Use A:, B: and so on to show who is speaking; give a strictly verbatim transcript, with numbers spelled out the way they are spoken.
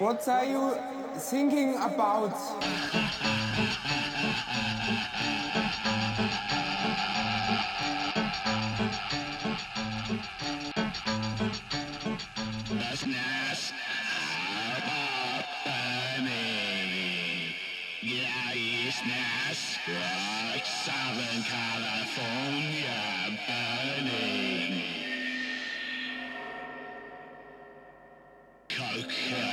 A: What are you thinking about?
B: Business burning. Glorious like Southern California burning. Cocaine.